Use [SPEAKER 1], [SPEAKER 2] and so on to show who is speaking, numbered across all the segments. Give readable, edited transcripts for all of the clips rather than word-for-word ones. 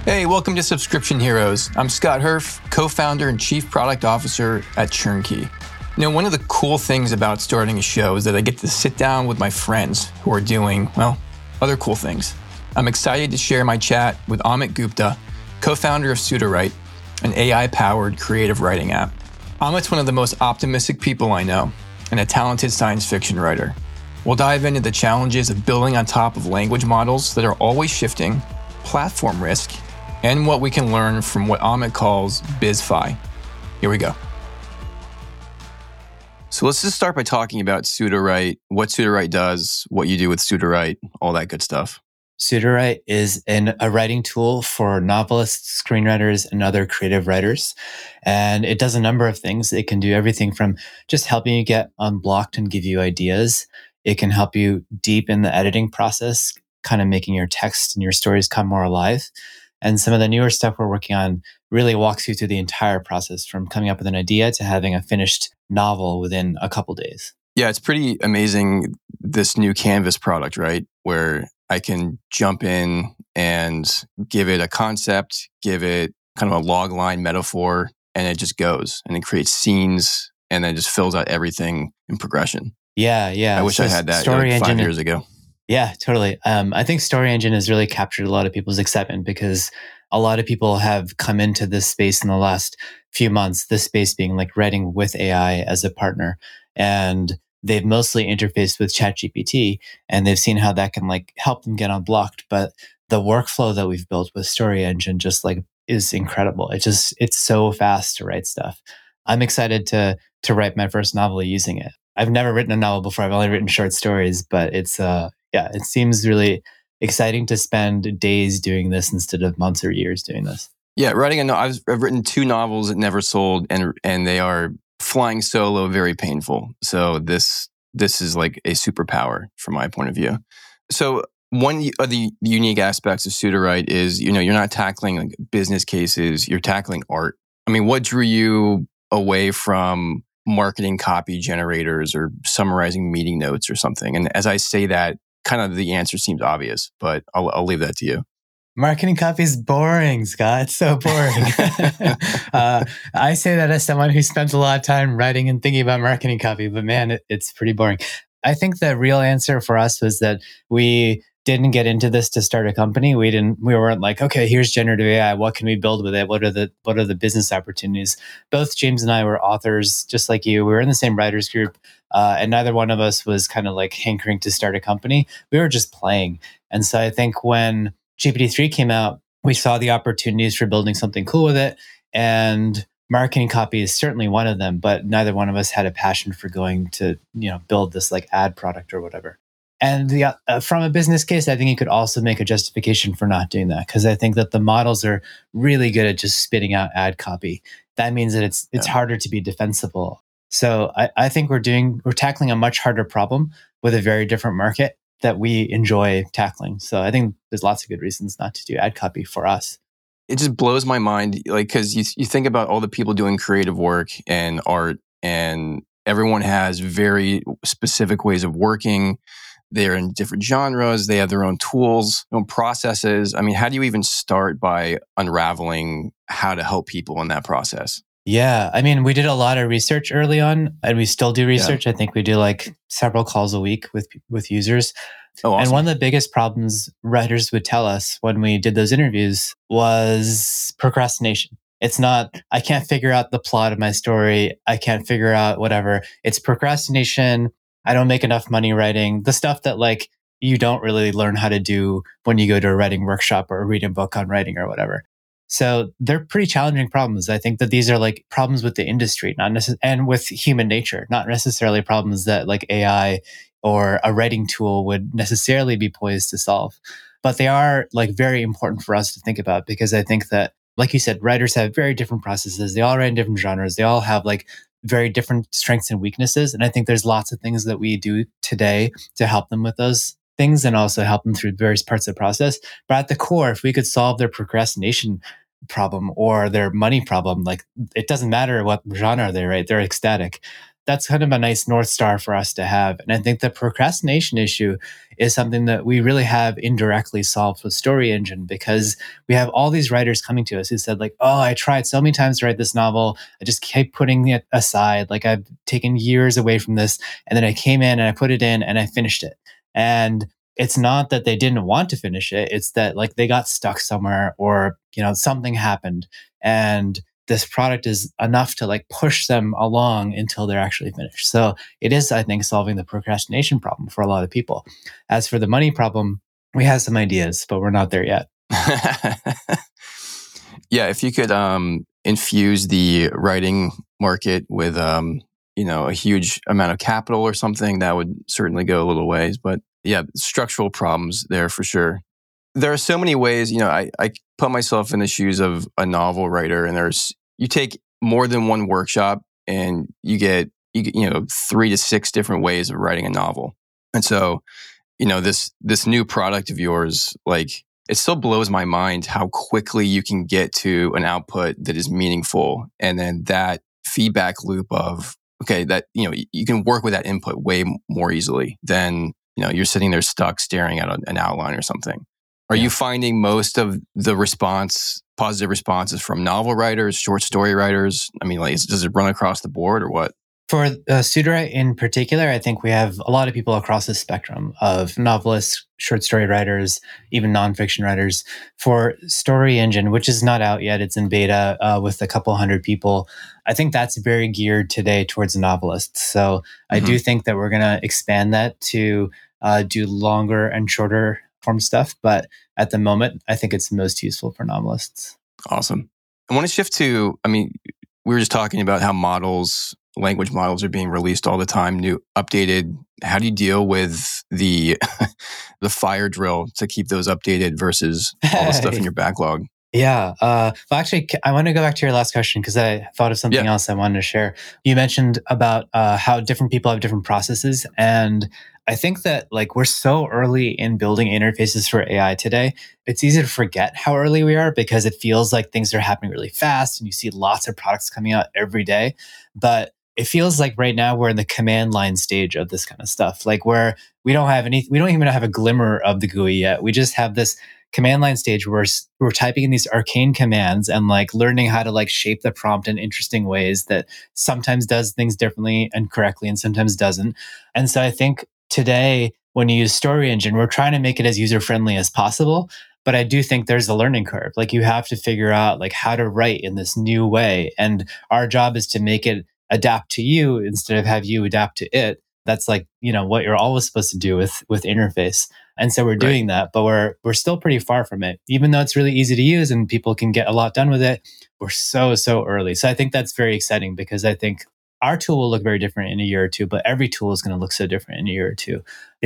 [SPEAKER 1] Hey, welcome to Subscription Heroes. I'm Scott Herf, co-founder and chief product officer at Churnky. One of the cool things about starting a show is that I get to sit down with my friends who are doing, other cool things. I'm excited to share my chat with Amit Gupta, co-founder of Sudowrite, an AI-powered creative writing app. Amit's one of the most optimistic people I know and a talented science fiction writer. We'll dive into the challenges of building on top of language models that are always shifting, platform risk, and what we can learn from what Amit calls BizFi. Here we go. So let's just start by talking about Sudowrite, what Sudowrite does, what you do with Sudowrite, all that good stuff.
[SPEAKER 2] Sudowrite is a writing tool for novelists, screenwriters, and other creative writers. And it does a number of things. It can do everything from just helping you get unblocked and give you ideas. It can help you deep in the editing process, kind of making your text and your stories come more alive. And some of the newer stuff we're working on really walks you through the entire process from coming up with an idea to having a finished novel within a couple days.
[SPEAKER 1] Yeah, it's pretty amazing, this new Canvas product, right? Where I can jump in and give it a concept, give it kind of a log line metaphor, and it just goes and it creates scenes and then just fills out everything in progression.
[SPEAKER 2] Yeah.
[SPEAKER 1] I wish I had that like 5 years ago.
[SPEAKER 2] Yeah, totally. I think Story Engine has really captured a lot of people's excitement because a lot of people have come into this space in the last few months, this space being like writing with AI as a partner. And they've mostly interfaced with ChatGPT and they've seen how that can like help them get unblocked. But the workflow that we've built with Story Engine just like is incredible. It's so fast to write stuff. I'm excited to write my first novel using it. I've never written a novel before. I've only written short stories, but it seems really exciting to spend days doing this instead of months or years doing this.
[SPEAKER 1] Yeah, I've written 2 novels that never sold, and they are flying solo, very painful. So this is like a superpower from my point of view. So one of the unique aspects of Sudowrite is, you're not tackling like business cases, you're tackling art. I mean, what drew you away from marketing copy generators or summarizing meeting notes or something? And as I say that, kind of the answer seems obvious, but I'll leave that to you.
[SPEAKER 2] Marketing copy is boring, Scott. It's so boring. I say that as someone who spends a lot of time writing and thinking about marketing copy, but man, it's pretty boring. I think the real answer for us was that we didn't get into this to start a company. We weren't like, okay, here's generative AI. What can we build with it? What are the business opportunities? Both James and I were authors, just like you. We were in the same writers group, and neither one of us was kind of like hankering to start a company. We were just playing. And so I think when GPT-3 came out, we saw the opportunities for building something cool with it. And marketing copy is certainly one of them, but neither one of us had a passion for going to, build this like ad product or whatever. And from a business case, I think you could also make a justification for not doing that, because I think that the models are really good at just spitting out ad copy. That means that it's harder to be defensible. So I think we're tackling a much harder problem with a very different market that we enjoy tackling. So I think there's lots of good reasons not to do ad copy for us.
[SPEAKER 1] It just blows my mind, like, because you think about all the people doing creative work and art, and everyone has very specific ways of working. They're in different genres. They have their own tools, their own processes. I mean, how do you even start by unraveling how to help people in that process?
[SPEAKER 2] Yeah. I mean, we did a lot of research early on, and we still do research. I think we do like several calls a week with users.
[SPEAKER 1] Oh, awesome.
[SPEAKER 2] And one of the biggest problems writers would tell us when we did those interviews was procrastination. It's not, I can't figure out the plot of my story. I can't figure out whatever. It's procrastination. I don't make enough money writing. The stuff that like you don't really learn how to do when you go to a writing workshop or read a book on writing or whatever. So they're pretty challenging problems. I think that these are like problems with the industry, and with human nature, not necessarily problems that like AI or a writing tool would necessarily be poised to solve. But they are like very important for us to think about, because I think that, like you said, writers have very different processes. They all write in different genres. They all have like very different strengths and weaknesses. And I think there's lots of things that we do today to help them with those things and also help them through various parts of the process. But at the core, if we could solve their procrastination problem or their money problem, like it doesn't matter what genre they write, they're ecstatic. that's kind of a nice North Star for us to have. And I think the procrastination issue is something that we really have indirectly solved with Story Engine, because we have all these writers coming to us who said like, oh, I tried so many times to write this novel. I just kept putting it aside. Like I've taken years away from this. And then I came in and I put it in and I finished it. And it's not that they didn't want to finish it. It's that like they got stuck somewhere, or, something happened. And this product is enough to like push them along until they're actually finished. So it is, I think, solving the procrastination problem for a lot of people. As for the money problem, we have some ideas, but we're not there yet.
[SPEAKER 3] Yeah, if you could infuse the writing market with a huge amount of capital or something, that would certainly go a little ways. But yeah, structural problems there for sure. There are so many ways, I put myself in the shoes of a novel writer, and you take more than one workshop and you get 3 to 6 different ways of writing a novel. And so, this new product of yours, like, it still blows my mind how quickly you can get to an output that is meaningful. And then that feedback loop of, okay, that, you can work with that input way more easily than, you're sitting there stuck staring at an outline or something. Are you finding most of the positive responses from novel writers, short story writers? I mean, like, does it run across the board or what?
[SPEAKER 2] For Sudowrite in particular, I think we have a lot of people across the spectrum of novelists, short story writers, even nonfiction writers. For Story Engine, which is not out yet, it's in beta with a couple hundred people. I think that's very geared today towards novelists. So I do think that we're going to expand that to do longer and shorter form stuff. But at the moment, I think it's most useful for novelists.
[SPEAKER 3] Awesome. I want to shift to, we were just talking about how language models are being released all the time, new, updated. How do you deal with the the fire drill to keep those updated versus all the stuff in your backlog?
[SPEAKER 2] Yeah. Well, actually, I want to go back to your last question because I thought of something else I wanted to share. You mentioned about how different people have different processes. And I think that like we're so early in building interfaces for AI today, it's easy to forget how early we are because it feels like things are happening really fast and you see lots of products coming out every day. But it feels like right now we're in the command line stage of this kind of stuff, like where we don't even have a glimmer of the GUI yet. We just have this command line stage where we're typing in these arcane commands and like learning how to like shape the prompt in interesting ways that sometimes does things differently and correctly and sometimes doesn't. And so I think today when you use Story Engine, we're trying to make it as user friendly as possible. But I do think there's a learning curve. Like you have to figure out like how to write in this new way. And our job is to make it adapt to you instead of have you adapt to it. That's like, what you're always supposed to do with interface. And so we're doing that, but we're still pretty far from it. Even though it's really easy to use and people can get a lot done with it, we're so early. So I think that's very exciting because I think our tool will look very different in a year or two, but every tool is going to look so different in a year or two.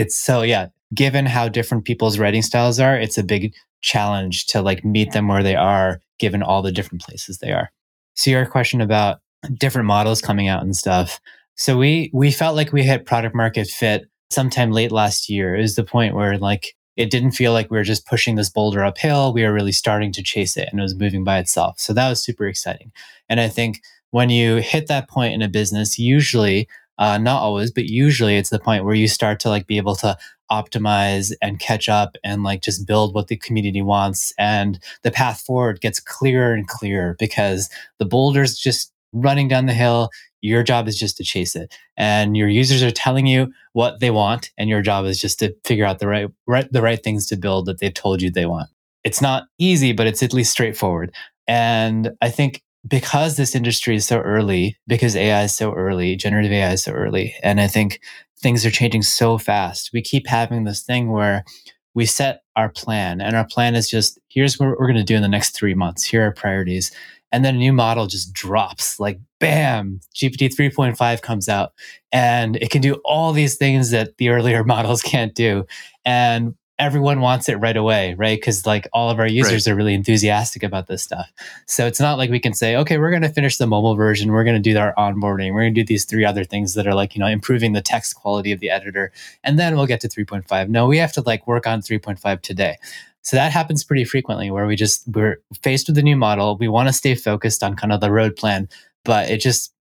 [SPEAKER 2] Given how different people's writing styles are, it's a big challenge to like meet them where they are, given all the different places they are. So your question about different models coming out and stuff. So we felt like we hit product market fit sometime late last year. It was the point where like it didn't feel like we were just pushing this boulder uphill. We were really starting to chase it and it was moving by itself. So that was super exciting. And I think when you hit that point in a business, usually, not always, but usually it's the point where you start to like be able to optimize and catch up and like just build what the community wants. And the path forward gets clearer and clearer because the boulder's just running down the hill. Your job is just to chase it. And your users are telling you what they want. And your job is just to figure out the right things to build that they've told you they want. It's not easy, but it's at least straightforward. And I think because this industry is so early, because AI is so early, generative AI is so early, and I think things are changing so fast, we keep having this thing where we set our plan and our plan is just, here's what we're going to do in the next 3 months. Here are priorities. And then a new model just drops like, bam, GPT 3.5 comes out and it can do all these things that the earlier models can't do. And everyone wants it right away, right? Because like all of our users are really enthusiastic about this stuff. So it's not like we can say, okay, we're going to finish the mobile version. We're going to do our onboarding. We're going to do these 3 other things that are like, improving the text quality of the editor. And then we'll get to 3.5. No, we have to like work on 3.5 today. So that happens pretty frequently where we're faced with a new model. We want to stay focused on kind of the road plan, but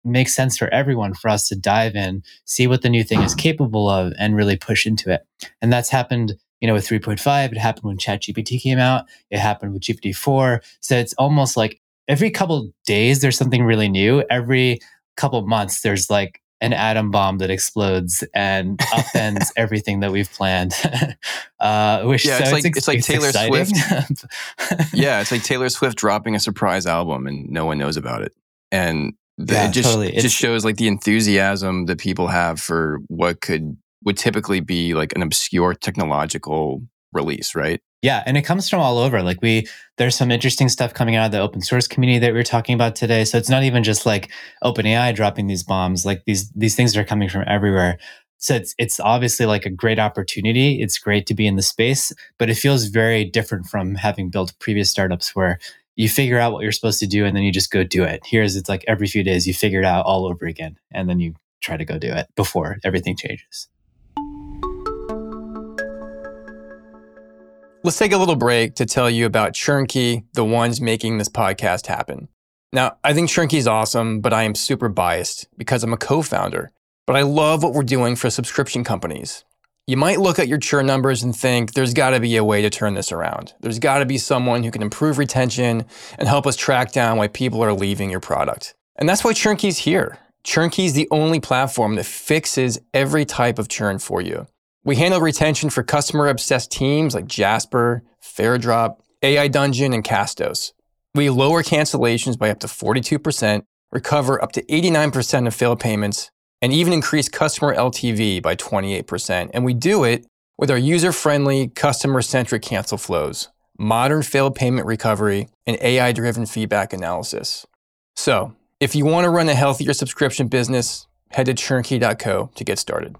[SPEAKER 2] makes sense for everyone for us to dive in, see what the new thing is capable of, and really push into it. And that's happened, with 3.5. It happened when ChatGPT came out. It happened with GPT-4. So it's almost like every couple days there's something really new. Every couple months there's like an atom bomb that explodes and upends everything that we've planned.
[SPEAKER 3] It's like Taylor
[SPEAKER 2] exciting.
[SPEAKER 3] Swift. Yeah, it's like Taylor Swift dropping a surprise album and no one knows about it. And it just shows like the enthusiasm that people have for what would typically be like an obscure technological release, right?
[SPEAKER 2] Yeah, and it comes from all over. Like there's some interesting stuff coming out of the open source community that we were talking about today. So it's not even just like OpenAI dropping these bombs. Like these things are coming from everywhere. So it's obviously like a great opportunity. It's great to be in the space, but it feels very different from having built previous startups where you figure out what you're supposed to do and then you just go do it. It's like every few days you figure it out all over again and then you try to go do it before everything changes.
[SPEAKER 1] Let's take a little break to tell you about Churnkey, the ones making this podcast happen. Now, I think Churnkey is awesome, but I am super biased because I'm a co-founder. But I love what we're doing for subscription companies. You might look at your churn numbers and think there's got to be a way to turn this around. There's got to be someone who can improve retention and help us track down why people are leaving your product. And that's why Churnkey's here. Churnkey is the only platform that fixes every type of churn for you. We handle retention for customer-obsessed teams like Jasper, Fairdrop, AI Dungeon, and Castos. We lower cancellations by up to 42%, recover up to 89% of failed payments, and even increase customer LTV by 28%. And we do it with our user-friendly, customer-centric cancel flows, modern failed payment recovery, and AI-driven feedback analysis. So, if you want to run a healthier subscription business, head to churnkey.co to get started.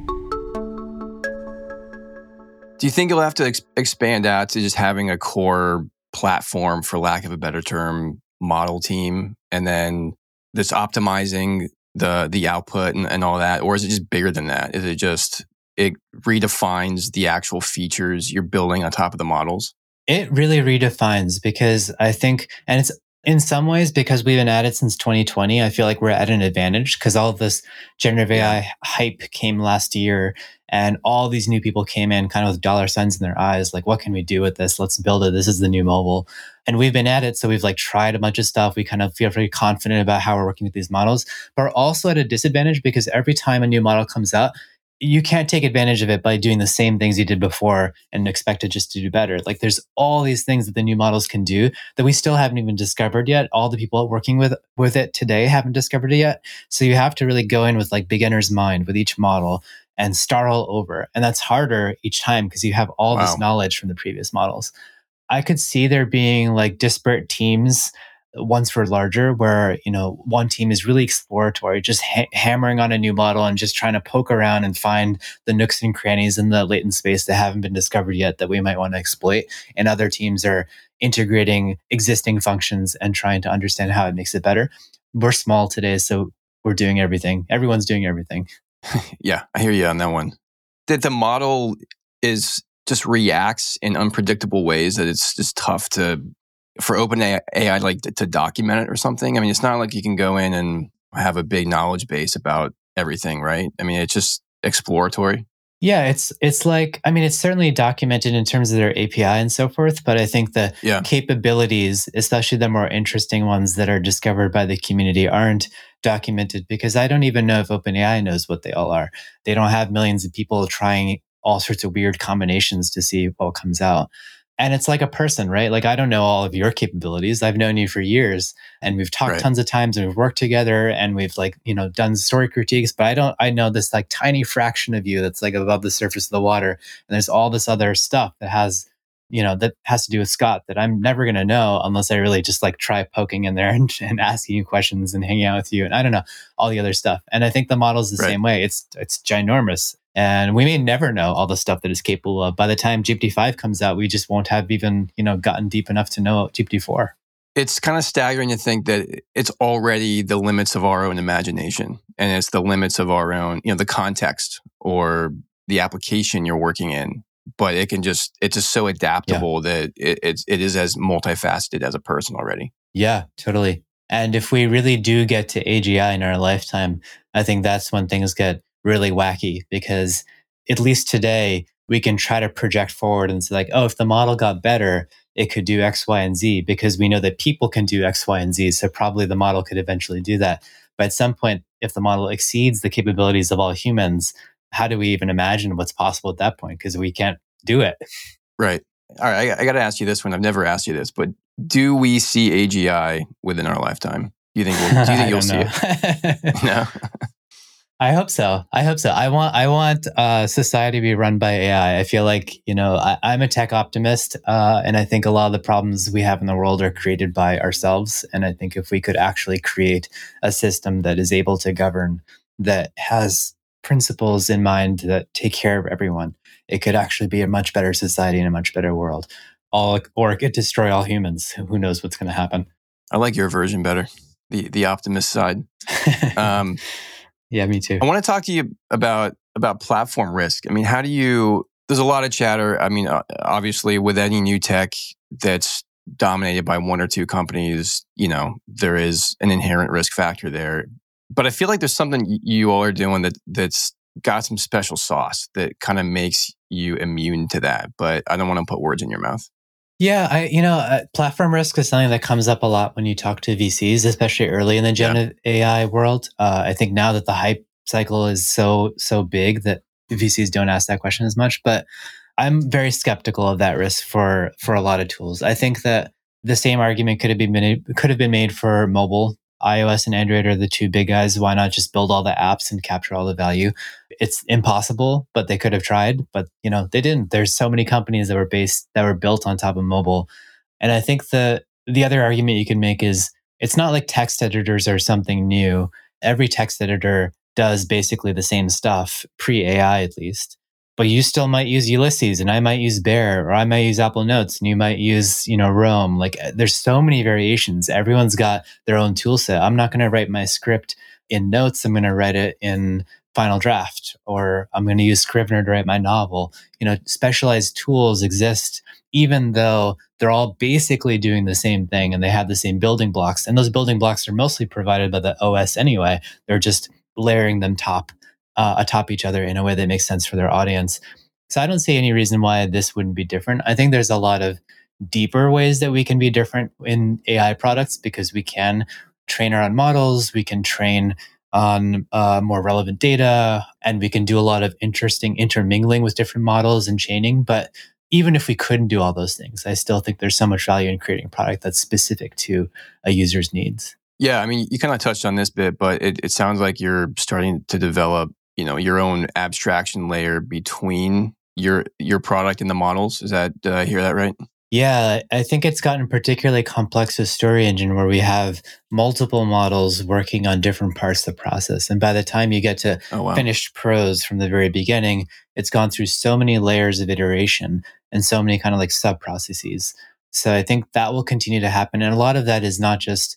[SPEAKER 3] Do you think you'll have to expand out to just having a core platform, for lack of a better term, model team, and then this optimizing the output and all that? Or is it just bigger than that? Is it just, it redefines the actual features you're building on top of the models?
[SPEAKER 2] It really redefines because I think, and it's in some ways because we've been at it since 2020, I feel like we're at an advantage because all of this generative AI hype came last year and all these new people came in kind of with dollar signs in their eyes. Like, what can we do with this? Let's build it. This is the new mobile. And we've been at it. So we've like tried a bunch of stuff. We kind of feel very confident about how we're working with these models, but we're also at a disadvantage because every time a new model comes out, you can't take advantage of it by doing the same things you did before and expect it just to do better. Like there's all these things that the new models can do that we still haven't even discovered yet. All the people working with it today haven't discovered it yet. So you have to really go in with like beginner's mind with each model and start all over. And that's harder each time because you have all this knowledge from the previous models. I could see there being like disparate teams once we're larger, where, one team is really exploratory, just hammering on a new model and just trying to poke around and find the nooks and crannies in the latent space that haven't been discovered yet that we might want to exploit. And other teams are integrating existing functions and trying to understand how it makes it better. We're small today, so we're doing everything. Everyone's doing everything.
[SPEAKER 3] Yeah, I hear you on that one. That the model is just reacts in unpredictable ways that it's just tough for OpenAI like to document it or something. I mean, it's not like you can go in and have a big knowledge base about everything, right? I mean, it's just exploratory.
[SPEAKER 2] Yeah, it's like, I mean, it's certainly documented in terms of their API and so forth, but I think the capabilities, especially the more interesting ones that are discovered by the community, aren't documented because I don't even know if OpenAI knows what they all are. They don't have millions of people trying all sorts of weird combinations to see what comes out. And it's like a person, right? Like, I don't know all of your capabilities. I've known you for years and we've talked tons of times and we've worked together and we've done story critiques, but I know this like tiny fraction of you that's like above the surface of the water. And there's all this other stuff that has to do with Scott that I'm never going to know unless I really just like try poking in there and asking you questions and hanging out with you. And I don't know, all the other stuff. And I think the model is the same way. It's ginormous. And we may never know all the stuff that it's capable of. By the time GPT-5 comes out, we just won't have even, gotten deep enough to know GPT-4.
[SPEAKER 3] It's kind of staggering to think that it's already the limits of our own imagination. And it's the limits of our own, the context or the application you're working in. But it's just so adaptable that it is as multifaceted as a person already.
[SPEAKER 2] Yeah, totally. And if we really do get to AGI in our lifetime, I think that's when things get really wacky because at least today we can try to project forward and say like, oh, if the model got better, it could do X, Y, and Z because we know that people can do X, Y, and Z. So probably the model could eventually do that. But at some point, if the model exceeds the capabilities of all humans, how do we even imagine what's possible at that point? Because we can't do it.
[SPEAKER 3] Right. All right. I got to ask you this one. I've never asked you this, but do we see AGI within our lifetime? Do you think you'll see it? No.
[SPEAKER 2] I hope so. I want society to be run by AI. I feel like, I'm a tech optimist, and I think a lot of the problems we have in the world are created by ourselves. And I think if we could actually create a system that is able to govern, that has principles in mind that take care of everyone, it could actually be a much better society and a much better world. Or it could destroy all humans. Who knows what's going to happen?
[SPEAKER 3] I like your version better, the optimist side.
[SPEAKER 2] Yeah, me too.
[SPEAKER 3] I want to talk to you about platform risk. I mean, there's a lot of chatter. I mean, obviously with any new tech that's dominated by one or two companies, there is an inherent risk factor there. But I feel like there's something you all are doing that's got some special sauce that kind of makes you immune to that. But I don't want to put words in your mouth.
[SPEAKER 2] Yeah, platform risk is something that comes up a lot when you talk to VCs, especially early in the generative AI world. I think now that the hype cycle is so big that VCs don't ask that question as much, but I'm very skeptical of that risk for a lot of tools. I think that the same argument could have been made for mobile. iOS and Android are the two big guys. Why not just build all the apps and capture all the value? It's impossible, but they could have tried, but they didn't. There's so many companies that were built on top of mobile. And I think the other argument you can make is it's not like text editors are something new. Every text editor does basically the same stuff, pre-AI at least. But you still might use Ulysses, and I might use Bear, or I might use Apple Notes, and you might use, Roam. Like there's so many variations. Everyone's got their own tool set. I'm not going to write my script in Notes. I'm going to write it in Final Draft, or I'm going to use Scrivener to write my novel. Specialized tools exist, even though they're all basically doing the same thing and they have the same building blocks. And those building blocks are mostly provided by the OS anyway. They're just layering them atop each other in a way that makes sense for their audience. So I don't see any reason why this wouldn't be different. I think there's a lot of deeper ways that we can be different in AI products because we can train our own models, we can train on more relevant data, and we can do a lot of interesting intermingling with different models and chaining. But even if we couldn't do all those things, I still think there's so much value in creating a product that's specific to a user's needs.
[SPEAKER 3] Yeah, I mean, you kind of touched on this bit, but it sounds like you're starting to develop, your own abstraction layer between your product and the models. Did I hear that right?
[SPEAKER 2] Yeah, I think it's gotten particularly complex with Story Engine, where we have multiple models working on different parts of the process. And by the time you get to finished prose from the very beginning, it's gone through so many layers of iteration and so many kind of like sub processes. So I think that will continue to happen. And a lot of that is not just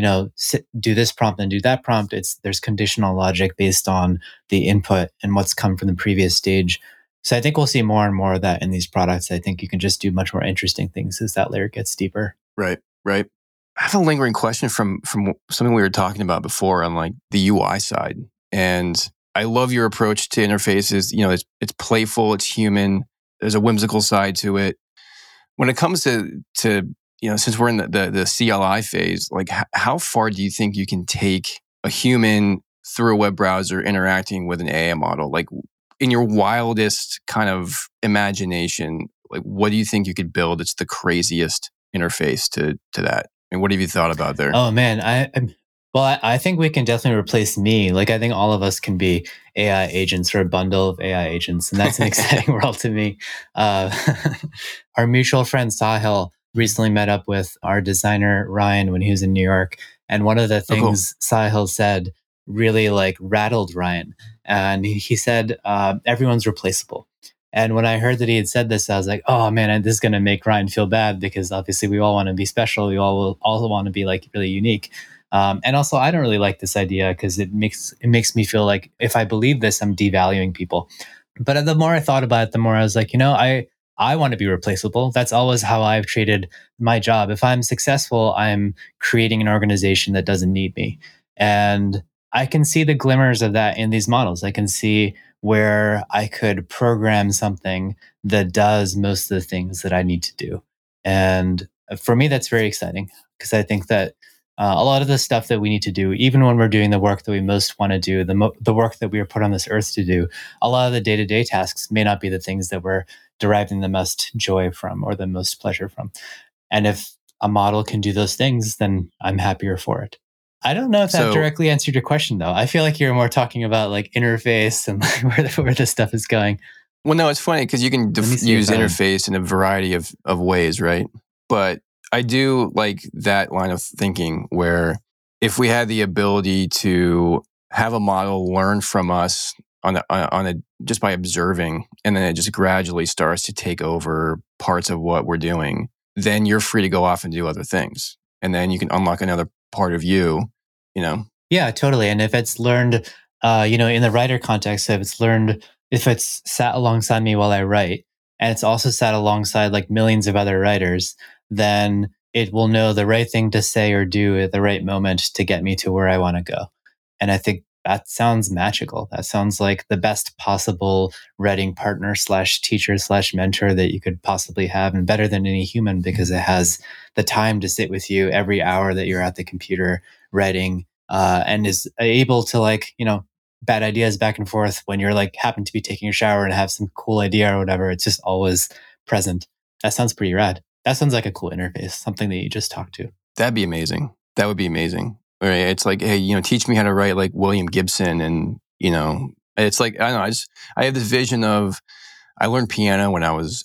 [SPEAKER 2] do this prompt and do that prompt. There's conditional logic based on the input and what's come from the previous stage. So I think we'll see more and more of that in these products. I think you can just do much more interesting things as that layer gets deeper.
[SPEAKER 3] Right. I have a lingering question from something we were talking about before on like the UI side. And I love your approach to interfaces. It's playful, it's human. There's a whimsical side to it. When it comes to since we're in the CLI phase, like how far do you think you can take a human through a web browser interacting with an AI model? Like in your wildest kind of imagination, like what do you think you could build? It's the craziest interface to that. And what have you thought about there?
[SPEAKER 2] Oh man, I think we can definitely replace me. Like I think all of us can be AI agents or a bundle of AI agents, and that's an exciting world to me. Our mutual friend Sahil recently met up with our designer Ryan when he was in New York, and one of the things Sahil said really like rattled Ryan, and he said everyone's replaceable. And when I heard that he had said this, I was like, oh man, this is going to make Ryan feel bad because obviously we all want to be special. We all want to be like really unique. And also, I don't really like this idea because it makes me feel like if I believe this, I'm devaluing people. But the more I thought about it, the more I was like, I want to be replaceable. That's always how I've treated my job. If I'm successful, I'm creating an organization that doesn't need me. And I can see the glimmers of that in these models. I can see where I could program something that does most of the things that I need to do. And for me, that's very exciting because I think that a lot of the stuff that we need to do, even when we're doing the work that we most want to do, the work that we are put on this earth to do, a lot of the day to day tasks may not be the things that we're deriving the most joy from or the most pleasure from. And if a model can do those things, then I'm happier for it. I don't know if that
[SPEAKER 3] So,
[SPEAKER 2] directly answered your question, though. I feel like you're more talking about like interface and like where this stuff is going.
[SPEAKER 3] well, no, it's funny because you can
[SPEAKER 2] Let me see
[SPEAKER 3] use
[SPEAKER 2] if I-
[SPEAKER 3] interface in a variety of ways, right? But I do like that line of thinking where if we had the ability to have a model learn from us on a just by observing, and then it just gradually starts to take over parts of what we're doing, then you're free to go off and do other things, and then you can unlock another part of you, you know.
[SPEAKER 2] Yeah, totally. And if it's learned, in the writer context, if it's sat alongside me while I write, and it's also sat alongside like millions of other writers, then it will know the right thing to say or do at the right moment to get me to where I want to go. And I think that sounds magical. That sounds like the best possible writing partner slash teacher slash mentor that you could possibly have, and better than any human because it has the time to sit with you every hour that you're at the computer writing, and is able to bad ideas back and forth when you're like happen to be taking a shower and have some cool idea or whatever. It's just always present. That sounds pretty rad. That sounds like a cool interface, something that you just talked to.
[SPEAKER 3] That'd be amazing. That would be amazing. Right? It's like, hey, teach me how to write like William Gibson, and it's like I don't know. I have this vision of I learned piano when I was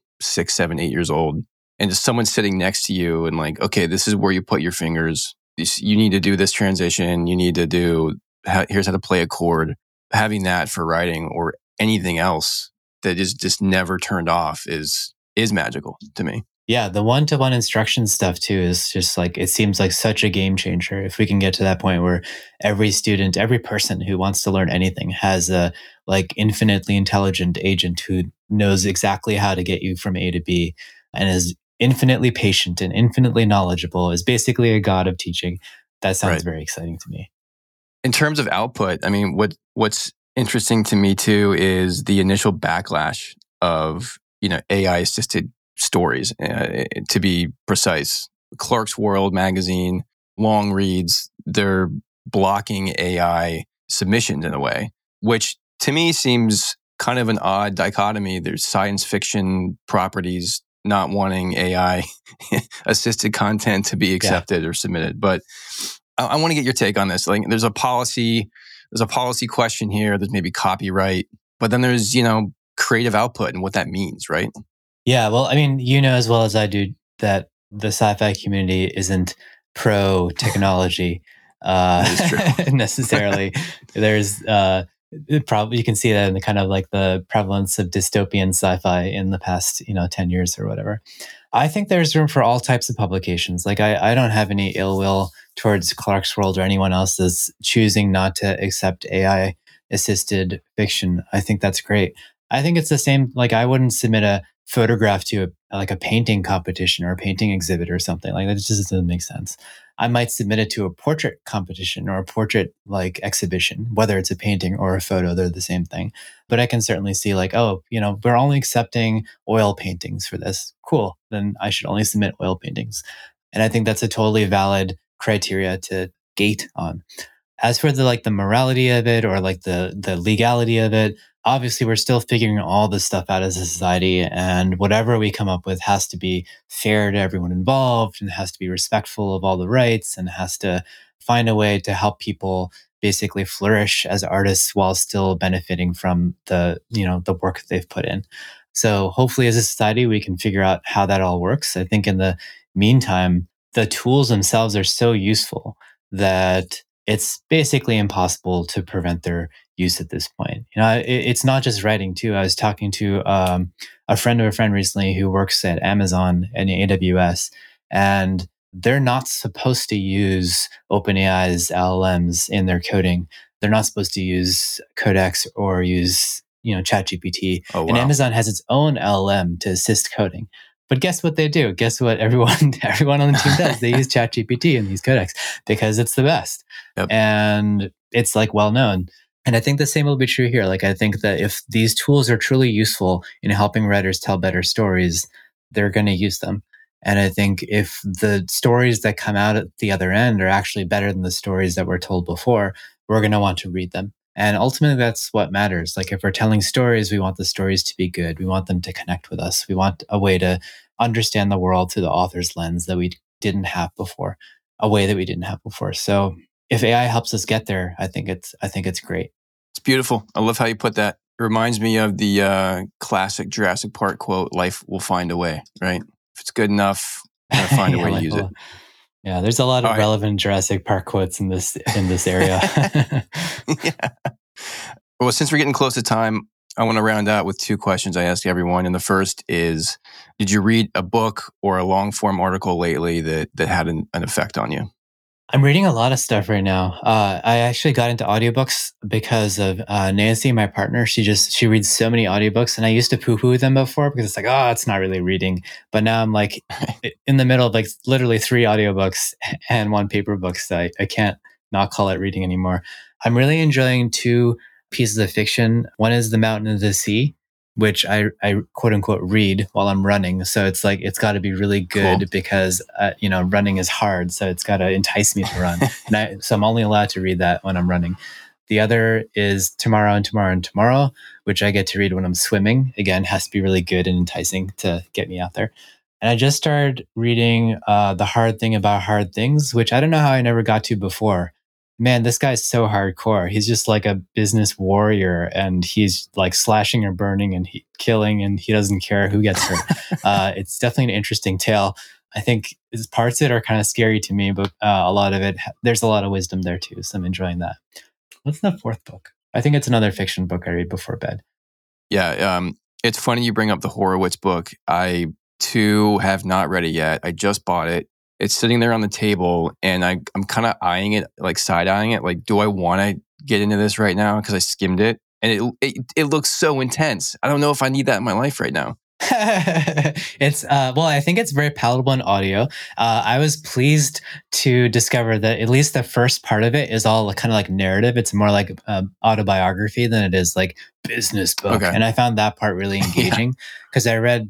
[SPEAKER 3] 6, 7, 8 years old, and just someone sitting next to you and like, okay, this is where you put your fingers. You need to do this transition. You need to do here's how to play a chord. Having that for writing or anything else that is just never turned off is magical to me.
[SPEAKER 2] Yeah, the one-to-one instruction stuff too is just like, it seems like such a game changer. If we can get to that point where every student, every person who wants to learn anything has a like infinitely intelligent agent who knows exactly how to get you from A to B and is infinitely patient and infinitely knowledgeable, is basically a god of teaching. That sounds
[SPEAKER 3] Right.
[SPEAKER 2] very exciting to me.
[SPEAKER 3] In terms of output, I mean, what's interesting to me too is the initial backlash of AI assisted stories. To be precise, Clarkesworld magazine, long reads, they're blocking AI submissions in a way, which to me seems kind of an odd dichotomy. There's science fiction properties not wanting AI assisted content to be accepted or submitted, but I want to get your take on this. Like, there's a policy question here. There's maybe copyright, but then there's creative output and what that means, right?
[SPEAKER 2] Yeah, well, I mean, as well as I do that the sci-fi community isn't pro technology
[SPEAKER 3] That is true.
[SPEAKER 2] necessarily. There's probably you can see that in the kind of like the prevalence of dystopian sci-fi in the past 10 years or whatever. I think there's room for all types of publications. Like I don't have any ill will towards Clarkesworld or anyone else that's choosing not to accept AI assisted fiction. I think that's great. I think it's the same. Like I wouldn't submit a photograph to a painting competition or a painting exhibit or something like that. It just doesn't make sense. I might submit it to a portrait competition or a portrait like exhibition, whether it's a painting or a photo, they're the same thing. But I can certainly see like, oh, we're only accepting oil paintings for this. Cool. Then I should only submit oil paintings. And I think that's a totally valid criteria to gate on. As for the morality of it or like the legality of it, obviously we're still figuring all this stuff out as a society, and whatever we come up with has to be fair to everyone involved and has to be respectful of all the rights and has to find a way to help people basically flourish as artists while still benefiting from the work that they've put in. So hopefully as a society we can figure out how that all works. I think in the meantime, the tools themselves are so useful that it's basically impossible to prevent their use at this point. It's not just writing too. I was talking to a friend of a friend recently who works at Amazon and AWS, and they're not supposed to use OpenAI's LLMs in their coding. They're not supposed to use Codex or use ChatGPT.
[SPEAKER 3] Oh,
[SPEAKER 2] And
[SPEAKER 3] wow.
[SPEAKER 2] Amazon has its own LLM to assist coding. But guess what they do? Guess what everyone on the team does? They use ChatGPT in these codecs because it's the best.
[SPEAKER 3] Yep.
[SPEAKER 2] And it's like well known. And I think the same will be true here. Like I think that if these tools are truly useful in helping writers tell better stories, they're going to use them. And I think if the stories that come out at the other end are actually better than the stories that were told before, we're going to want to read them. And ultimately, that's what matters. Like if we're telling stories, we want the stories to be good. We want them to connect with us. We want a way to understand the world through the author's lens that we didn't have before, a way that we didn't have before. So if AI helps us get there, I think it's great.
[SPEAKER 3] It's beautiful. I love how you put that. It reminds me of the classic Jurassic Park quote, "Life will find a way," right? If it's good enough, we're going to find a way to use it.
[SPEAKER 2] Yeah, there's a lot of relevant Jurassic Park quotes in this area.
[SPEAKER 3] Yeah. Well, since we're getting close to time, I want to round out with 2 questions I ask everyone. And the first is, did you read a book or a long form article lately that had an effect on you?
[SPEAKER 2] I'm reading a lot of stuff right now. I actually got into audiobooks because of Nancy, my partner. She reads so many audiobooks, and I used to poo-poo them before because it's like, oh, it's not really reading. But now I'm like in the middle of like literally 3 audiobooks and 1 paper book, so I can't not call it reading anymore. I'm really enjoying 2 pieces of fiction. One is The Mountain and the Sea, which I quote unquote read while I'm running. So it's like, it's got to be really good. Cool. Because, running is hard. So it's got to entice me to run. So I'm only allowed to read that when I'm running. The other is Tomorrow and Tomorrow and Tomorrow, which I get to read when I'm swimming. Again, has to be really good and enticing to get me out there. And I just started reading The Hard Thing About Hard Things, which I don't know how I never got to before. Man, this guy's so hardcore. He's just like a business warrior, and he's like slashing and burning and killing, and he doesn't care who gets hurt. It's definitely an interesting tale. I think parts of it are kind of scary to me, but a lot of it, there's a lot of wisdom there too. So I'm enjoying that. What's the 4th book? I think it's another fiction book I read before bed.
[SPEAKER 3] Yeah, it's funny you bring up the Horowitz book. I too have not read it yet. I just bought it. It's sitting there on the table, and I'm kind of eyeing it, like side-eyeing it. Like, do I want to get into this right now? Because I skimmed it, and it looks so intense. I don't know if I need that in my life right now.
[SPEAKER 2] It's I think it's very palatable in audio. I was pleased to discover that at least the first part of it is all kind of like narrative. It's more like autobiography than it is like business book. Okay. And I found that part really engaging because I read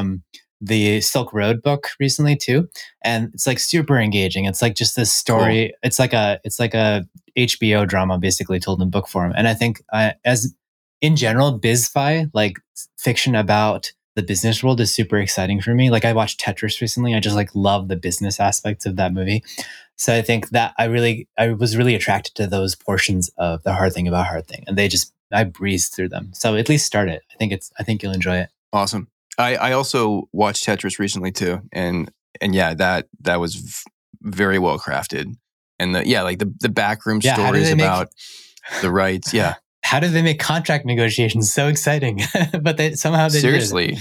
[SPEAKER 2] the Silk Road book recently too, and it's like super engaging. It's like just this story. Cool. It's like a HBO drama basically told in book form. And I think as in general, BizFi, like fiction about the business world, is super exciting for me. Like I watched Tetris recently. I just like love the business aspects of that movie. So I think that I was really attracted to those portions of The Hard Thing About Hard Thing, and I breezed through them. So at least start it. I think you'll enjoy it.
[SPEAKER 3] Awesome. I also watched Tetris recently too, and yeah, that was very well crafted, and the backroom stories about the rights. Yeah,
[SPEAKER 2] how did they make contract negotiations so exciting? But they
[SPEAKER 3] seriously,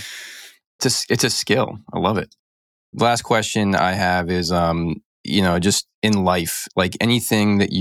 [SPEAKER 3] it's a skill. I love it. The last question I have is, just in life, like anything that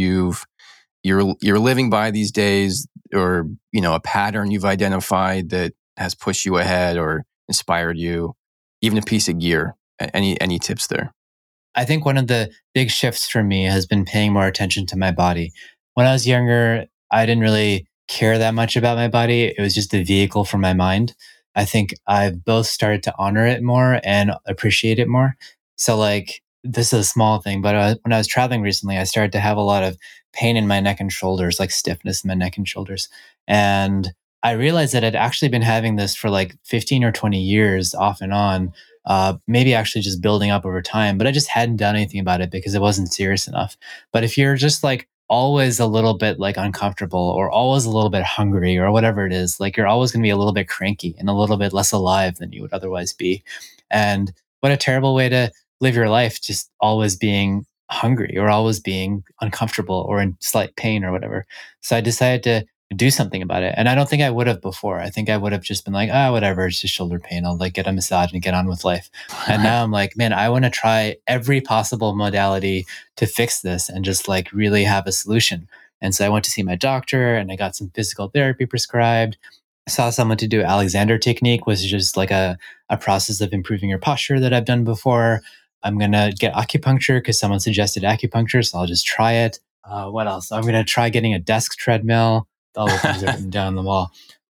[SPEAKER 3] you're living by these days, or a pattern you've identified that has pushed you ahead or inspired you, even a piece of gear. Any tips there?
[SPEAKER 2] I think one of the big shifts for me has been paying more attention to my body. When I was younger, I didn't really care that much about my body. It was just a vehicle for my mind. I think I've both started to honor it more and appreciate it more. So like, this is a small thing, but when I was traveling recently, I started to have a lot of pain in my neck and shoulders, like stiffness in my neck and shoulders. And I realized that I'd actually been having this for like 15 or 20 years off and on, maybe actually just building up over time, but I just hadn't done anything about it because it wasn't serious enough. But if you're just like always a little bit like uncomfortable or always a little bit hungry or whatever it is, like you're always going to be a little bit cranky and a little bit less alive than you would otherwise be. And what a terrible way to live your life, just always being hungry or always being uncomfortable or in slight pain or whatever. So I decided to do something about it. And I don't think I would have before. I think I would have just been like, whatever, it's just shoulder pain. I'll like get a massage and get on with life. And now I'm like, man, I want to try every possible modality to fix this and just like really have a solution. And so I went to see my doctor and I got some physical therapy prescribed. saw someone to do Alexander technique, which is just like a process of improving your posture that I've done before. I'm going to get acupuncture because someone suggested acupuncture, so I'll just try it. What else? I'm going to try getting a desk treadmill. All the things are written down on the wall.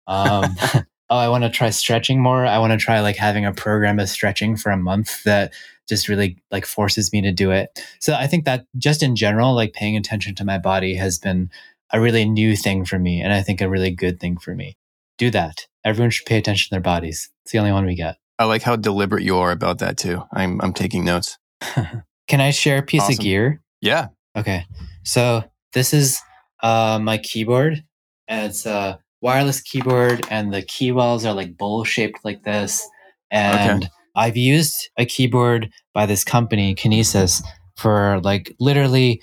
[SPEAKER 2] I want to try stretching more. I want to try like having a program of stretching for a month that just really like forces me to do it. So I think that just in general, like paying attention to my body has been a really new thing for me. And I think a really good thing for me. Do that. Everyone should pay attention to their bodies. It's the only one we get.
[SPEAKER 3] I like how deliberate you are about that too. I'm taking notes.
[SPEAKER 2] Can I share a piece
[SPEAKER 3] Awesome.
[SPEAKER 2] of gear?
[SPEAKER 3] Yeah.
[SPEAKER 2] Okay. So this is my keyboard. And it's a wireless keyboard, and the key wells are like bowl shaped like this. And
[SPEAKER 3] Okay.
[SPEAKER 2] I've used a keyboard by this company, Kinesis, for like literally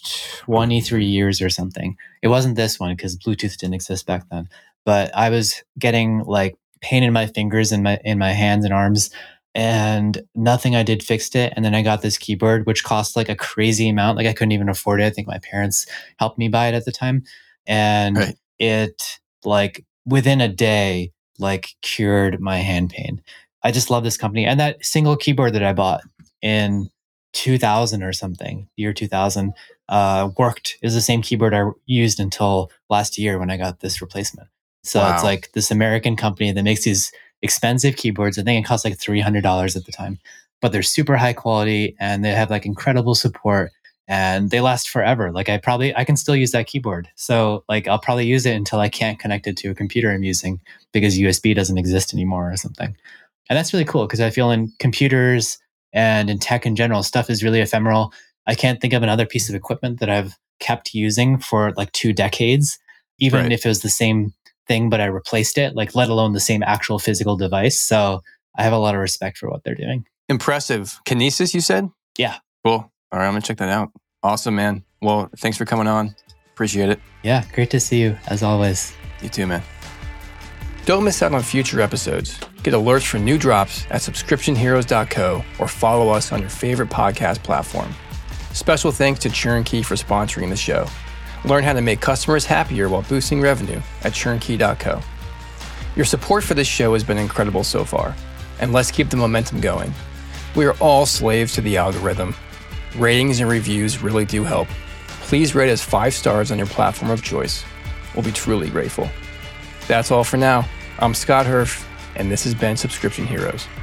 [SPEAKER 2] 23 years or something. It wasn't this one because Bluetooth didn't exist back then. But I was getting like pain in my fingers and in my hands and arms, and nothing I did fixed it. And then I got this keyboard, which cost like a crazy amount. Like I couldn't even afford it. I think my parents helped me buy it at the time. And
[SPEAKER 3] Right.
[SPEAKER 2] it like within a day, like cured my hand pain. I just love this company. And that single keyboard that I bought in 2000 or something, year 2000, worked. It was the same keyboard I used until last year when I got this replacement. So It's
[SPEAKER 3] Wow.
[SPEAKER 2] like this American company that makes these expensive keyboards. I think it cost like $300 at the time, but they're super high quality and they have like incredible support and they last forever. Like I can still use that keyboard. So like I'll probably use it until I can't connect it to a computer I'm using because USB doesn't exist anymore or something. And that's really cool because I feel in computers and in tech in general, stuff is really ephemeral. I can't think of another piece of equipment that I've kept using for like 2 decades, even
[SPEAKER 3] Right.
[SPEAKER 2] if it was the same thing, but I replaced it, like let alone the same actual physical device. So I have a lot of respect for what they're doing.
[SPEAKER 3] Impressive. Kinesis, you said?
[SPEAKER 2] Yeah.
[SPEAKER 3] Cool. All right, I'm going to check that out. Awesome, man. Well, thanks for coming on. Appreciate it.
[SPEAKER 2] Yeah. Great to see you as always.
[SPEAKER 3] You too, man.
[SPEAKER 1] Don't miss out on future episodes. Get alerts for new drops at subscriptionheroes.co or follow us on your favorite podcast platform. Special thanks to Turnkey for sponsoring the show. Learn how to make customers happier while boosting revenue at turnkey.co. Your support for this show has been incredible so far, and let's keep the momentum going. We are all slaves to the algorithm. Ratings and reviews really do help. Please rate us 5 stars on your platform of choice. We'll be truly grateful. That's all for now. I'm Scott Herf, and this has been Subscription Heroes.